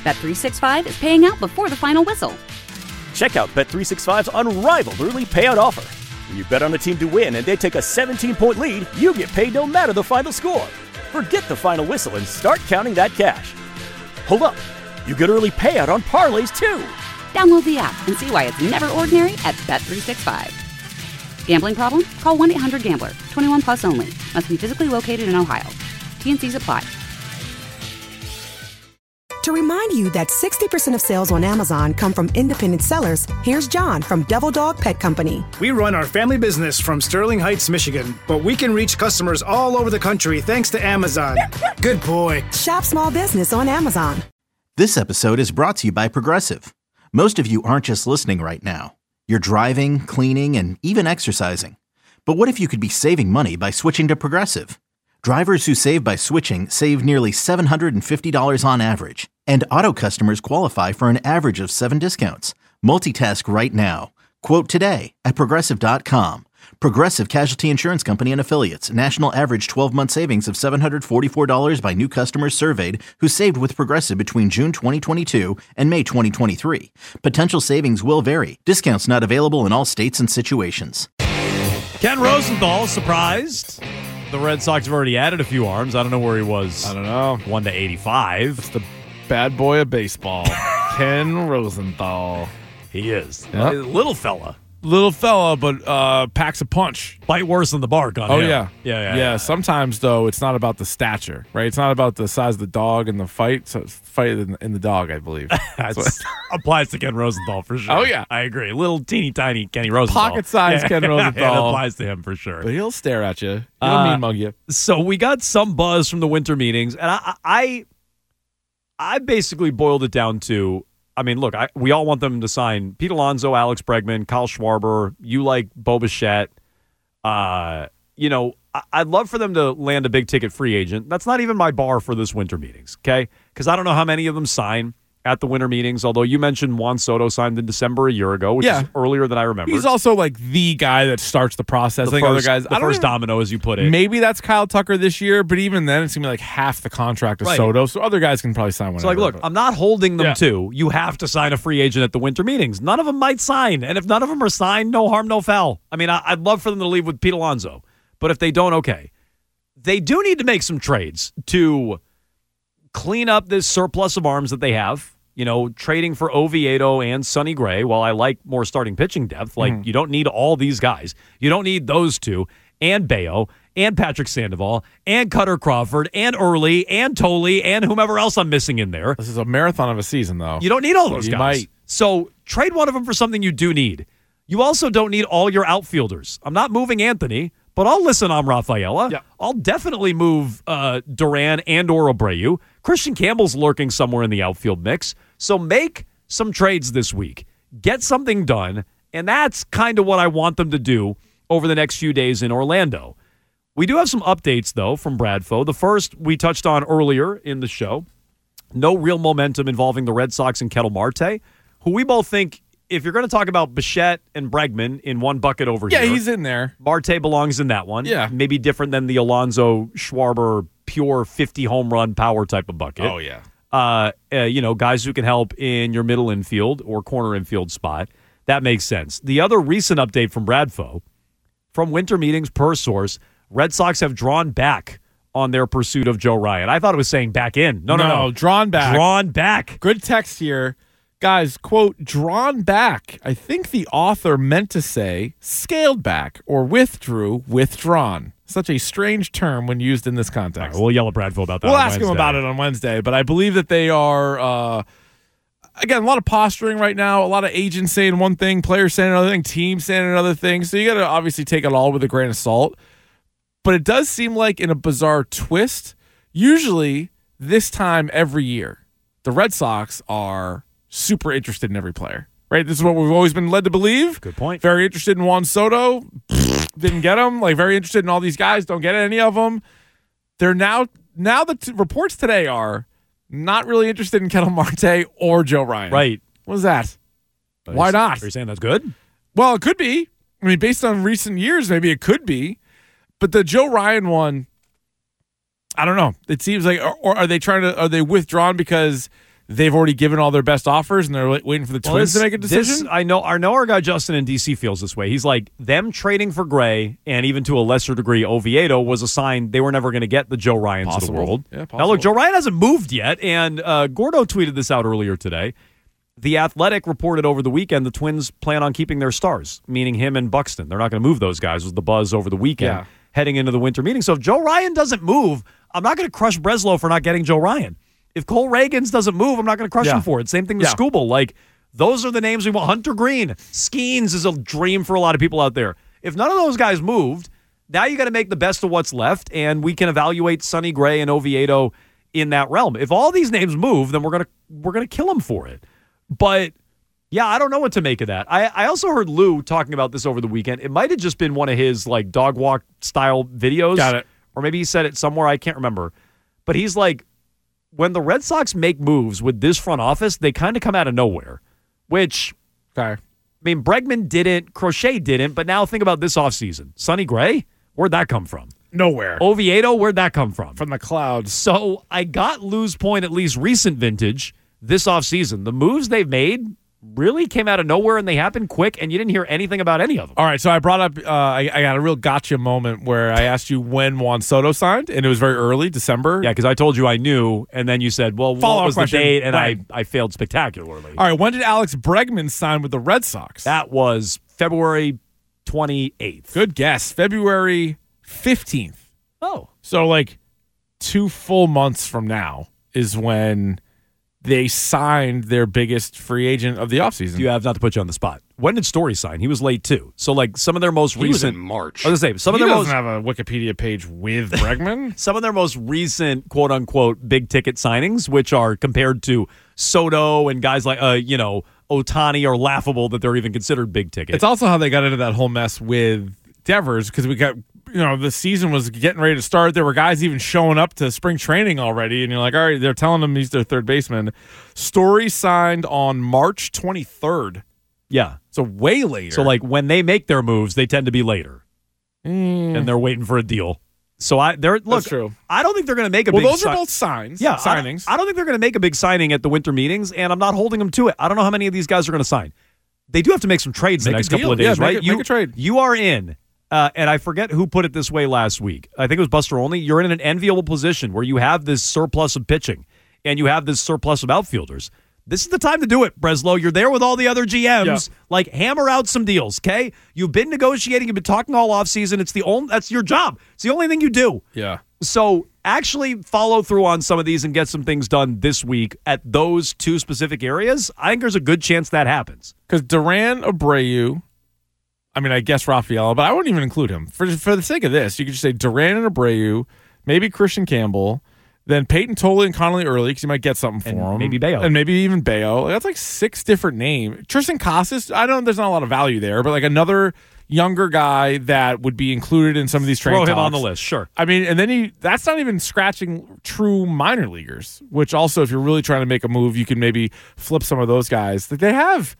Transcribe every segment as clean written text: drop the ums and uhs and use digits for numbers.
Bet365 is paying out before the final whistle. Check out Bet365's unrivaled early payout offer. When you bet on a team to win and they take a 17-point lead, you get paid no matter the final score. Forget the final whistle and start counting that cash. Hold up. You get early payout on parlays, too. Download the app and see why it's never ordinary at Bet365. Gambling problem? Call 1-800-GAMBLER. 21 plus only. Must be physically located in Ohio. T&Cs apply. To remind you that 60% of sales on Amazon come from independent sellers, here's John from Devil Dog Pet Company. We run our family business from Sterling Heights, Michigan, but we can reach customers all over the country thanks to Amazon. Good boy. Shop small business on Amazon. This episode is brought to you by Progressive. Most of you aren't just listening right now. You're driving, cleaning, and even exercising. But what if you could be saving money by switching to Progressive? Drivers who save by switching save nearly $750 on average. And auto customers qualify for an average of 7 discounts. Multitask right now. Quote today at Progressive.com. Progressive Casualty Insurance Company and Affiliates. National average 12-month savings of $744 by new customers surveyed who saved with Progressive between June 2022 and May 2023. Potential savings will vary. Discounts not available in all states and situations. Ken Rosenthal surprised. The Red Sox have already added a few arms. I don't know where he was. I don't know. 1-85. It's the bad boy of baseball. Ken Rosenthal. He is. Yep. Little fella. Little fella, but packs a punch. Bite worse than the bark on him. Yeah. Yeah. Sometimes, though, it's not about the stature, right? It's not about the size of the dog and the fight. So it's fight in the dog, I believe. That applies to Ken Rosenthal for sure. Oh, yeah. I agree. Little teeny tiny Kenny Rosenthal. Pocket-sized Ken Rosenthal. Yeah, it applies to him for sure. But he'll stare at you. He'll mean mug you. So we got some buzz from the winter meetings, and I basically boiled it down to, I mean, look, we all want them to sign Pete Alonso, Alex Bregman, Kyle Schwarber. You like Bo Bichette. I'd love for them to land a big-ticket free agent. That's not even my bar for this winter meetings, okay? Because I don't know how many of them sign at the winter meetings, although you mentioned Juan Soto signed in December a year ago, which is earlier than I remember. He's also like the guy that starts the process. The first domino, as you put it. Maybe that's Kyle Tucker this year, but even then, it's going to be like half the contract of Soto, so other guys can probably sign whenever. So, look, I'm not holding them to, you have to sign a free agent at the winter meetings. None of them might sign, and if none of them are signed, no harm, no foul. I mean, I'd love for them to leave with Pete Alonso, but if they don't, okay. They do need to make some trades to clean up this surplus of arms that they have. Trading for Oviedo and Sonny Gray, while I like more starting pitching depth, you don't need all these guys. You don't need those two, and Bayo, and Patrick Sandoval, and Cutter Crawford, and Early, and Tolley, and whomever else I'm missing in there. This is a marathon of a season, though. You don't need all those guys. Might. So trade one of them for something you do need. You also don't need all your outfielders. I'm not moving Anthony, but I'll listen on Rafaela. Yeah. I'll definitely move Duran and or Abreu. Christian Campbell's lurking somewhere in the outfield mix. So make some trades this week. Get something done, and that's kind of what I want them to do over the next few days in Orlando. We do have some updates, though, from Bradfo. The first we touched on earlier in the show. No real momentum involving the Red Sox and Ketel Marte, who we both think, if you're going to talk about Bichette and Bregman in one bucket over here. Yeah, he's in there. Marte belongs in that one. Yeah. Maybe different than the Alonso, Schwarber, pure 50 home run power type of bucket. Oh, yeah. Guys who can help in your middle infield or corner infield spot. That makes sense. The other recent update from Bradfo, from winter meetings per source, Red Sox have drawn back on their pursuit of Joe Ryan. I thought it was saying back in. No. Drawn back. Drawn back. Good text here. Guys, quote, drawn back. I think the author meant to say scaled back or withdrew, withdrawn. Such a strange term when used in this context. Right, we'll yell at Bradfo about that We'll on ask Wednesday. him about it on Wednesday, but I believe that they are, again, a lot of posturing right now, a lot of agents saying one thing, players saying another thing, teams saying another thing, so you got to obviously take it all with a grain of salt. But it does seem like, in a bizarre twist, usually this time every year, the Red Sox are super interested in every player, right? This is what we've always been led to believe. Good point. Very interested in Juan Soto. Didn't get him. Very interested in all these guys. Don't get any of them. They're now the reports today are not really interested in Ketel Marte or Joe Ryan. Right. What is that? Why not? Are you saying that's good? Well, it could be. I mean, based on recent years, maybe it could be. But the Joe Ryan one, I don't know. It seems like, or are they withdrawn because they've already given all their best offers and they're waiting for the Twins to make a decision? I know our guy Justin in DC feels this way. He's like, them trading for Gray and even to a lesser degree Oviedo was a sign they were never going to get the Joe Ryans of the world. Yeah, now look, Joe Ryan hasn't moved yet, and Gordo tweeted this out earlier today. The Athletic reported over the weekend the Twins plan on keeping their stars, meaning him and Buxton. They're not going to move those guys, was the buzz over the weekend heading into the winter meeting. So if Joe Ryan doesn't move, I'm not going to crush Breslow for not getting Joe Ryan. If Cole Reagans doesn't move, I'm not going to crush him for it. Same thing with Skubal. Like, those are the names we want. Hunter Green. Skeens is a dream for a lot of people out there. If none of those guys moved, now you got to make the best of what's left, and we can evaluate Sonny Gray and Oviedo in that realm. If all these names move, then we're gonna kill them for it. But yeah, I don't know what to make of that. I also heard Lou talking about this over the weekend. It might have just been one of his like dog walk style videos. Got it. Or maybe he said it somewhere. I can't remember. But he's like, when the Red Sox make moves with this front office, they kind of come out of nowhere. Which, I mean, Bregman didn't, Crochet didn't, but now think about this offseason. Sonny Gray, where'd that come from? Nowhere. Oviedo, where'd that come from? From the clouds. So I got Lou's point, at least recent vintage, this offseason. The moves they've made really came out of nowhere, and they happened quick, and you didn't hear anything about any of them. All right, so I brought up, I got a real gotcha moment where I asked you when Juan Soto signed, and it was very early, December. Yeah, because I told you I knew, and then you said, well, what was the date? And I failed spectacularly. All right, when did Alex Bregman sign with the Red Sox? That was February 28th. Good guess. February 15th. Oh. So, like, 2 full months from now is when they signed their biggest free agent of the offseason. You have, not to put you on the spot, when did Story sign? He was late, too. So, like, some of their most recent... He was in March. I was going to say, He doesn't have a Wikipedia page with Bregman. Some of their most recent, quote-unquote, big-ticket signings, which are compared to Soto and guys like, Ohtani, are laughable that they're even considered big-ticket. It's also how they got into that whole mess with Devers, because we got... the season was getting ready to start. There were guys even showing up to spring training already, and you're like, all right, they're telling them he's their third baseman. Story signed on March 23rd. Yeah. So way later. So, like, when they make their moves, they tend to be later. And they're waiting for a deal. So, That's true. I don't think they're going to make a big... Well, those are both signings. I don't think they're going to make a big signing at the winter meetings, and I'm not holding them to it. I don't know how many of these guys are going to sign. They do have to make some trades the next couple of days, right? Make a trade. You are in... and I forget who put it this way last week. I think it was Buster Olney. You're in an enviable position where you have this surplus of pitching and you have this surplus of outfielders. This is the time to do it, Breslow. You're there with all the other GMs. Yeah. Like, hammer out some deals, okay? You've been negotiating. You've been talking all offseason. That's your job. It's the only thing you do. Yeah. So actually follow through on some of these and get some things done this week at those 2 specific areas. I think there's a good chance that happens. Because Duran, Abreu... I mean, I guess Rafael, but I wouldn't even include him. For the sake of this, you could just say Duran and Abreu, maybe Christian Campbell, then Peyton Tolle and Connolly early because you might get something for him. Maybe Bayo. And maybe even Bayo. That's like 6 different names. Tristan Casas, I know there's not a lot of value there, but like another younger guy that would be included in some of these trade talks. Throw him on the list, sure. I mean, and then that's not even scratching true minor leaguers, which also, if you're really trying to make a move, you can maybe flip some of those guys. They have,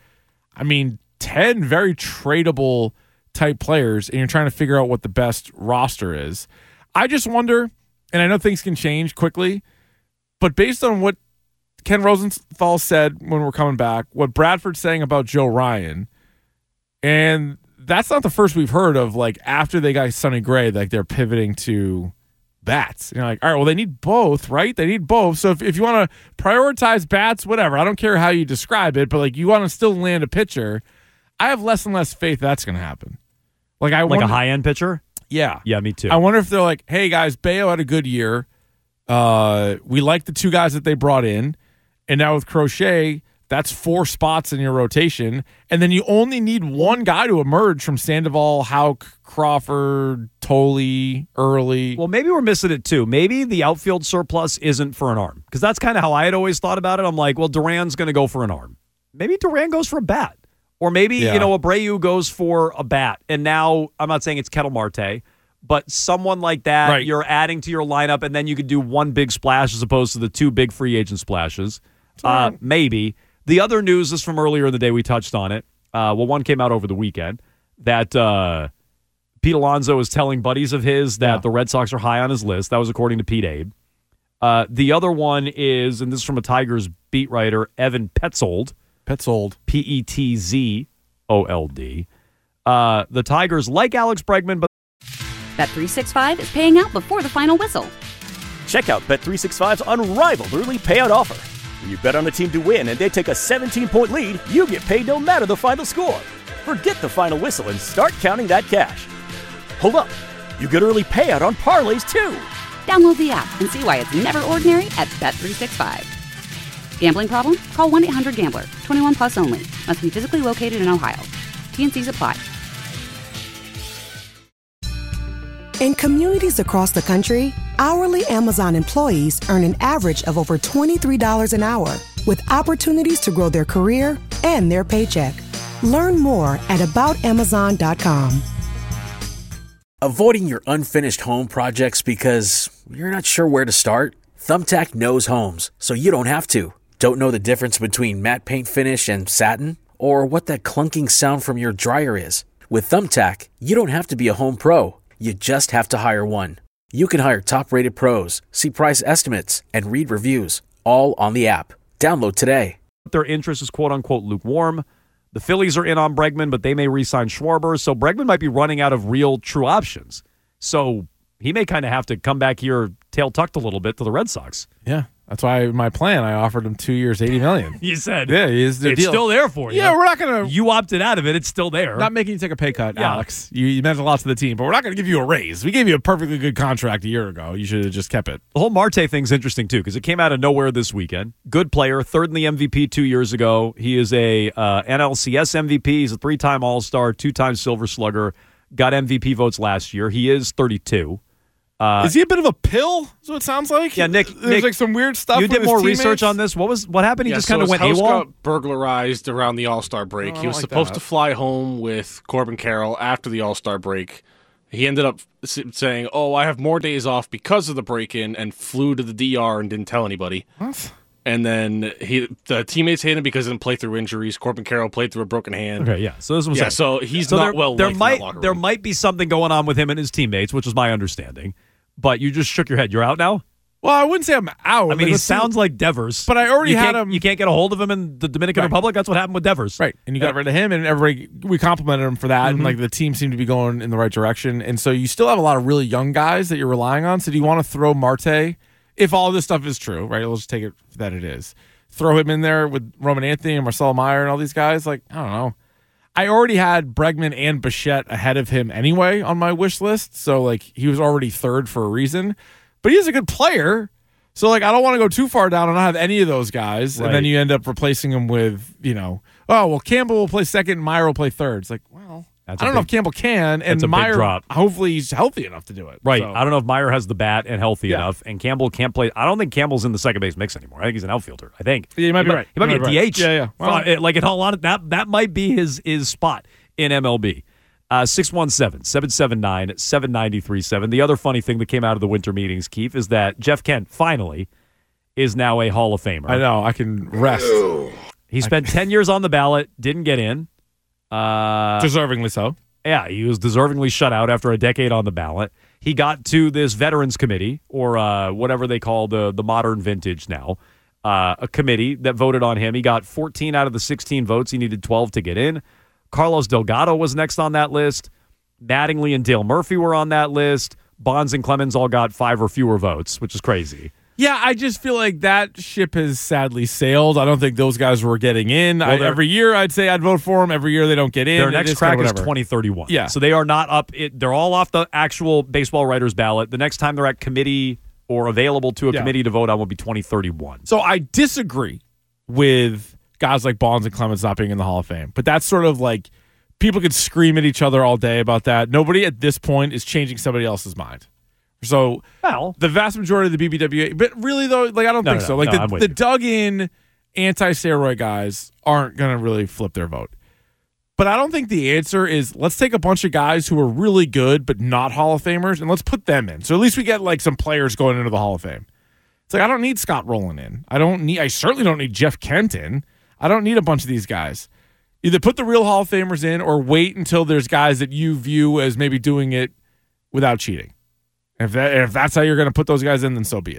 10 very tradable type players, and you're trying to figure out what the best roster is. I just wonder, and I know things can change quickly, but based on what Ken Rosenthal said when we're coming back, what Bradford's saying about Joe Ryan, and that's not the first we've heard of, like, after they got Sonny Gray, like, they're pivoting to bats. And you're like, all right, well, they need both, right? They need both. So if you want to prioritize bats, whatever, I don't care how you describe it, but, like, you want to still land a pitcher, I have less and less faith that's going to happen. Like a high-end pitcher? Yeah. Yeah, me too. I wonder if they're like, hey, guys, Bayo had a good year. We like the 2 guys that they brought in. And now with Crochet, that's 4 spots in your rotation. And then you only need 1 guy to emerge from Sandoval, Houck, Crawford, Tolle, Early. Well, maybe we're missing it too. Maybe the outfield surplus isn't for an arm. Because that's kind of how I had always thought about it. I'm like, well, Duran's going to go for an arm. Maybe Duran goes for a bat. Or maybe, Abreu goes for a bat. And now, I'm not saying it's Ketel Marte, but someone like that, right, you're adding to your lineup, and then you could do 1 big splash as opposed to the 2 big free agent splashes. Maybe. The other news is from earlier in the day. We touched on it. One came out over the weekend that Pete Alonso is telling buddies of his that the Red Sox are high on his list. That was according to Pete Abe. The other one is, and this is from a Tigers beat writer, Evan Petzold. Petzold. Petzzold. The Tigers like Alex Bregman, but Bet365 is paying out before the final whistle. Check out Bet365's unrivaled early payout offer. When you bet on a team to win and they take a 17-point lead, you get paid no matter the final score. Forget the final whistle and start counting that cash. Hold up. You get early payout on parlays, too. Download the app and see why it's never ordinary at Bet365. Gambling problem? Call 1-800-GAMBLER. 21 plus only. Must be physically located in Ohio. T&Cs apply. In communities across the country, hourly Amazon employees earn an average of over $23 an hour, with opportunities to grow their career and their paycheck. Learn more at aboutamazon.com. Avoiding your unfinished home projects because you're not sure where to start? Thumbtack knows homes, so you don't have to. Don't know the difference between matte paint finish and satin? Or what that clunking sound from your dryer is? With Thumbtack, you don't have to be a home pro. You just have to hire one. You can hire top-rated pros, see price estimates, and read reviews, all on the app. Download today. their interest is quote-unquote lukewarm. The Phillies are in on Bregman, but they may re-sign Schwarber. So Bregman might be running out of real, true options. So he may kind of have to come back here tail tucked a little bit to the Red Sox. Yeah. That's why my plan, I offered him 2 years, $80 million. You said. Yeah, it's deal. Still there for you. Yeah, we're not going to. You opted out of it. It's still there. Not making you take a pay cut, Alex. You meant a lot to the team, but we're not going to give you a raise. We gave you a perfectly good contract a year ago. You should have just kept it. The whole Marte thing's interesting, too, because it came out of nowhere this weekend. Good player, third in the MVP 2 years ago. He is a NLCS MVP. He's a three-time All-Star, two-time Silver Slugger. Got MVP votes last year. He is 32. Is he a bit of a pill? Is what it sounds like. Yeah, Nick. There's like some weird stuff. You did with more his research on this. What happened? He just kind of went his house AWOL. got burglarized around the All-Star break. He was supposed to fly home with Corbin Carroll after the All-Star break. He ended up saying, "Oh, I have more days off because of the break-in," and flew to the DR and didn't tell anybody. What? And then the teammates hated him because he didn't play through injuries. Corbin Carroll played through a broken hand. Okay, yeah. So this was so he's not well liked in that locker room. There might be something going on with him and his teammates, which is my understanding. But you just shook your head. You're out now? Well, I wouldn't say I'm out. I mean, he sounds like Devers. But I already had him. You can't get a hold of him in the Dominican Republic? That's what happened with Devers. Right. And you got rid of him, and we complimented him for that. And like the team seemed to be going in the right direction. And so you still have a lot of really young guys that you're relying on. So do you want to throw Marte, if all this stuff is true, right? Let's just take it that it is. Throw him in there with Roman Anthony and Marcelo Meyer and all these guys? Like, I don't know. I already had Bregman and Bichette ahead of him anyway on my wish list. So, like, he was already third for a reason. But he's a good player. So, like, I don't want to go too far down and not have any of those guys. Right. And then you end up replacing him with, Campbell will play second and Meyer will play third. It's like, well, I don't know if Campbell can. And Meyer, hopefully he's healthy enough to do it. Right. So. I don't know if Meyer has the bat and healthy enough. And Campbell can't play. I don't think Campbell's in the second base mix anymore. I think he's an outfielder. I think. Yeah, you might be right. He might be a right. DH. Yeah. Well, like in all honesty, that might be his spot in MLB. 617-779-7937. The other funny thing that came out of the winter meetings, Keith, is that Jeff Kent finally is now a Hall of Famer. I know. I can rest. He spent 10 years on the ballot, didn't get in. Deservingly so. Yeah, he was deservingly shut out after a decade on the ballot. He got to this Veterans Committee, or whatever they call the modern vintage now, a committee that voted on him. He got 14 out of the 16 votes. He needed 12 to get in. Carlos Delgado was next on that list. Mattingly and Dale Murphy were on that list. Bonds and Clemens all got 5 or fewer votes, which is crazy. Yeah, I just feel like that ship has sadly sailed. I don't think those guys were getting in. Well, every year I'd say I'd vote for them. Every year they don't get in. Their next crack is 2031. Yeah. So they are not up. They're all off the actual baseball writers ballot. The next time they're at committee or available to a committee to vote on will be 2031. So I disagree with guys like Bonds and Clemens not being in the Hall of Fame. But that's sort of like people could scream at each other all day about that. Nobody at this point is changing somebody else's mind. So the vast majority of the BBWA, but really though, like I don't think so. Like the dug-in anti-steroid guys aren't going to really flip their vote. But I don't think the answer is let's take a bunch of guys who are really good but not Hall of Famers and let's put them in. So at least we get like some players going into the Hall of Fame. It's like I don't need Scott Rowland in. I certainly don't need Jeff Kent in. I don't need a bunch of these guys. Either put the real Hall of Famers in or wait until there's guys that you view as maybe doing it without cheating. If that's how you're going to put those guys in, then so be it.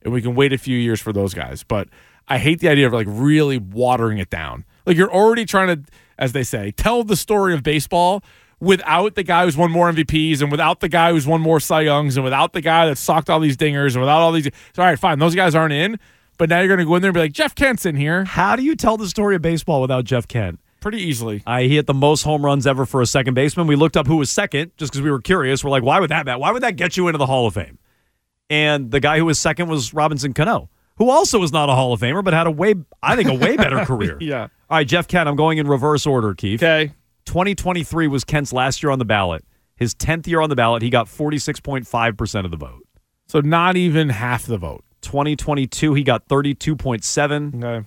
and we can wait a few years for those guys. But I hate the idea of like really watering it down. Like you're already trying to, as they say, tell the story of baseball without the guy who's won more MVPs and without the guy who's won more Cy Youngs and without the guy that socked all these dingers and without all these. So, all right, fine. Those guys aren't in. But now you're going to go in there and be like, Jeff Kent's in here. How do you tell the story of baseball without Jeff Kent? Pretty easily. He hit the most home runs ever for a second baseman. We looked up who was second just because we were curious. We're like, why would that matter? Why would that get you into the Hall of Fame? And the guy who was second was Robinson Cano, who also was not a Hall of Famer, but had a way better career. Yeah. All right, Jeff Kent, I'm going in reverse order, Keith. Okay. 2023 was Kent's last year on the ballot. His 10th year on the ballot, he got 46.5% of the vote. So not even half the vote. 2022, he got 32.7%. Okay.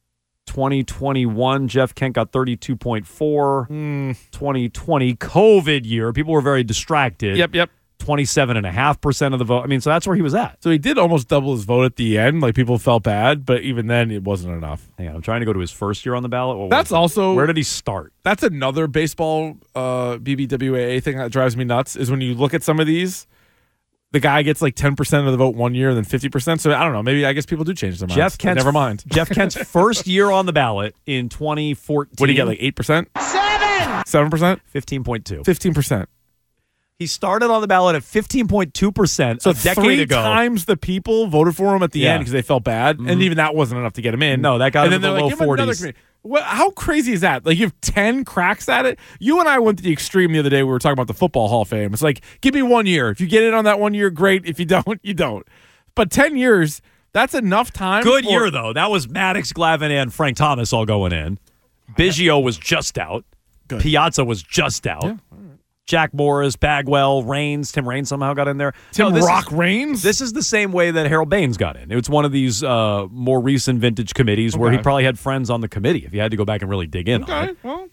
2021, Jeff Kent got 32.4%. 2020, COVID year, people were very distracted. Yep. 27.5% of the vote. I mean, so that's where he was at. So he did almost double his vote at the end. Like people felt bad, but even then it wasn't enough. Hang on, I'm trying to go to his first year on the ballot. That's also where did he start? That's another baseball BBWAA thing that drives me nuts is when you look at some of these, the guy gets like 10% of the vote one year and then 50%. So I don't know. Maybe I guess people do change their minds. Never mind. Jeff Kent's first year on the ballot in 2014. What did he get, like 8%? 7%? 15.2. 15%. He started on the ballot at 15.2% a decade ago. 3 times the people voted for him at the end because they felt bad, and even that wasn't enough to get him in. No, that got him in the low 40s. How crazy is that? Like, you have 10 cracks at it? You and I went to the extreme the other day. We were talking about the Football Hall of Fame. It's like, give me 1 year. If you get in on that 1 year, great. If you don't, you don't. But 10 years, that's enough time. Good year, though. That was Maddox, Glavine, and Frank Thomas all going in. Biggio was just out. Good. Piazza was just out. Yeah. Jack Morris, Bagwell, Raines. Tim Raines somehow got in there. Raines? This is the same way that Harold Baines got in. It's one of these more recent vintage committees where he probably had friends on the committee if you had to go back and really dig in on it. Well.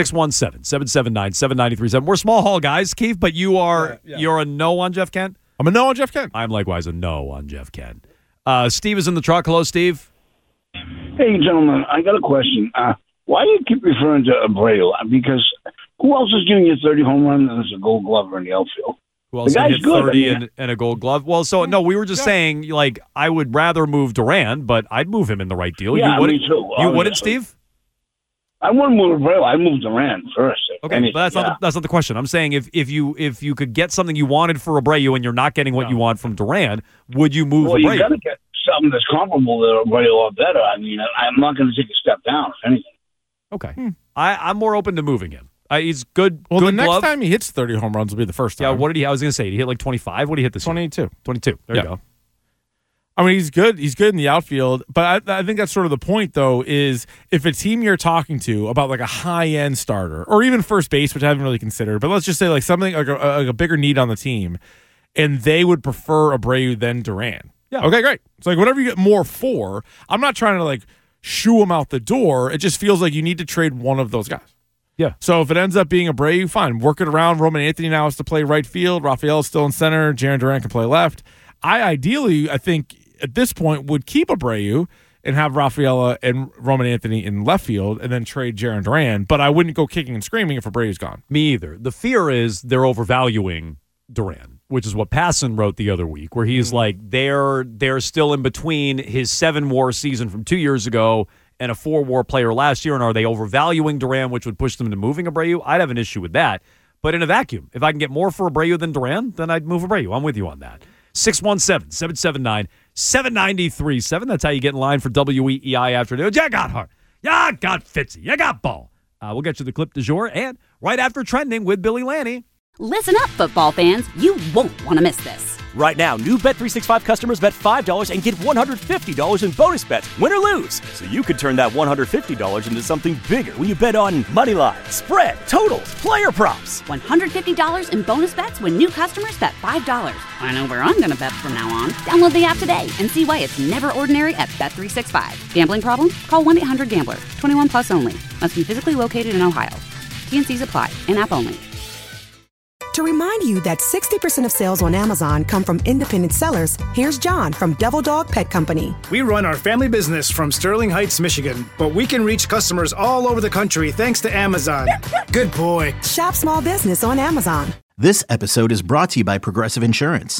617-779-7937. We're small hall guys, Keith, but you're a no on Jeff Kent? I'm a no on Jeff Kent. I'm likewise a no on Jeff Kent. Steve is in the truck. Hello, Steve. Hey, gentlemen, I got a question. Why do you keep referring to Abreu? Because who else is giving you 30 home runs and is a Gold Glover in the outfield? Who else hit 30 and a Gold Glove? Well, so no, we were just saying, like, I would rather move Duran, but I'd move him in the right deal. Yeah, me too. You wouldn't, Steve? I wouldn't move Abreu. I'd move Duran first. Okay, but that's not the question. I'm saying if you could get something you wanted for Abreu and you're not getting what you want from Duran, would you move Abreu? Well, you got to get something that's comparable to Abreu or better. I mean, I'm not going to take a step down, if anything. Okay. I'm more open to moving him. He's good. Well, good the next glove. time he hits 30 home runs will be the first time. Yeah, what did he? I was going to say, did he hit like 25? What did he hit this 22. year? 22. There you go. I mean, he's good. He's good in the outfield. But I think that's sort of the point, though, is if a team you're talking to about like a high-end starter or even first base, which I haven't really considered, but let's just say like something like a bigger need on the team, and they would prefer Abreu than Duran. Yeah. Okay, great. It's like whatever you get more for, I'm not trying to like shoo him out the door. It just feels like you need to trade one of those guys. Yeah. So if it ends up being Abreu, fine. Work it around. Roman Anthony now has to play right field. Rafael is still in center. Jarren Duran can play left. I think, at this point, would keep Abreu and have Rafaela and Roman Anthony in left field and then trade Jarren Duran. But I wouldn't go kicking and screaming if Abreu's gone. Me either. The fear is they're overvaluing Duran, which is what Passan wrote the other week, where he's like, they're still in between his 7-WAR season from 2 years ago and a 4-WAR player last year, and are they overvaluing Duran, which would push them to moving Abreu? I'd have an issue with that. But in a vacuum, if I can get more for Abreu than Duran, then I'd move Abreu. I'm with you on that. 617-779-7937. That's how you get in line for WEEI afternoon. You got Hart. You got Fitzy. You got Ball. We'll get you the clip du jour and right after trending with Billy Lanny. Listen up, football fans. You won't want to miss this. Right now, new Bet365 customers bet $5 and get $150 in bonus bets, win or lose. So you could turn that $150 into something bigger when you bet on money line, spread, totals, player props. $150 in bonus bets when new customers bet $5. I know where I'm going to bet from now on. Download the app today and see why it's never ordinary at Bet365. Gambling problem? Call 1-800-GAMBLER. 21 plus only. Must be physically located in Ohio. T&Cs apply. In-app only. To remind you that 60% of sales on Amazon come from independent sellers, here's John from Devil Dog Pet Company. We run our family business from Sterling Heights, Michigan, but we can reach customers all over the country thanks to Amazon. Good boy. Shop small business on Amazon. This episode is brought to you by Progressive Insurance.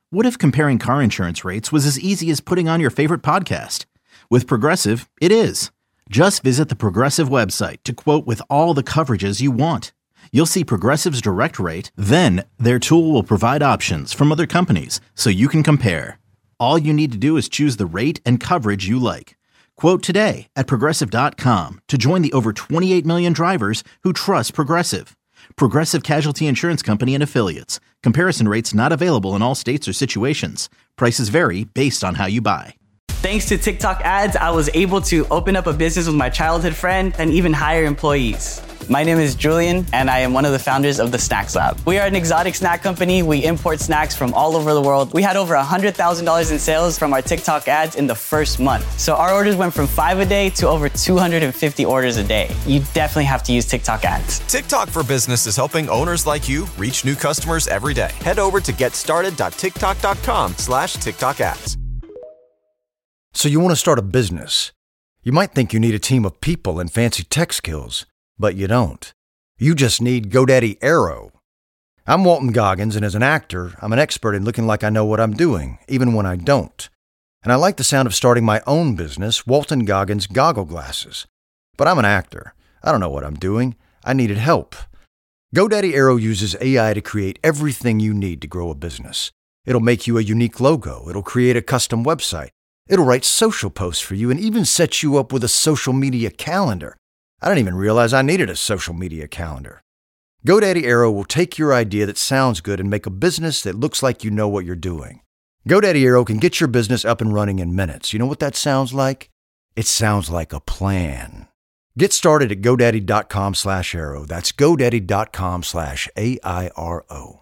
What if comparing car insurance rates was as easy as putting on your favorite podcast? With Progressive, it is. Just visit the Progressive website to quote with all the coverages you want. You'll see Progressive's direct rate, then their tool will provide options from other companies so you can compare. All you need to do is choose the rate and coverage you like. Quote today at Progressive.com to join the over 28 million drivers who trust Progressive. Progressive Casualty Insurance Company and Affiliates. Comparison rates not available in all states or situations. Prices vary based on how you buy. Thanks to TikTok ads, I was able to open up a business with my childhood friend and even hire employees. My name is Julian, and I am one of the founders of the Snacks Lab. We are an exotic snack company. We import snacks from all over the world. We had over $100,000 in sales from our TikTok ads in the first month. So our orders went from 5 a day to over 250 orders a day. You definitely have to use TikTok ads. TikTok for Business is helping owners like you reach new customers every day. Head over to getstarted.tiktok.com/TikTok ads. So you want to start a business. You might think you need a team of people and fancy tech skills, but you don't. You just need GoDaddy Aero. I'm Walton Goggins, and as an actor, I'm an expert in looking like I know what I'm doing, even when I don't. And I like the sound of starting my own business, Walton Goggins Goggle Glasses. But I'm an actor. I don't know what I'm doing. I needed help. GoDaddy Aero uses AI to create everything you need to grow a business. It'll make you a unique logo. It'll create a custom website. It'll write social posts for you and even set you up with a social media calendar. I didn't even realize I needed a social media calendar. GoDaddy Aero will take your idea that sounds good and make a business that looks like you know what you're doing. GoDaddy Aero can get your business up and running in minutes. You know what that sounds like? It sounds like a plan. Get started at GoDaddy.com/Aero. That's GoDaddy.com/AIRO.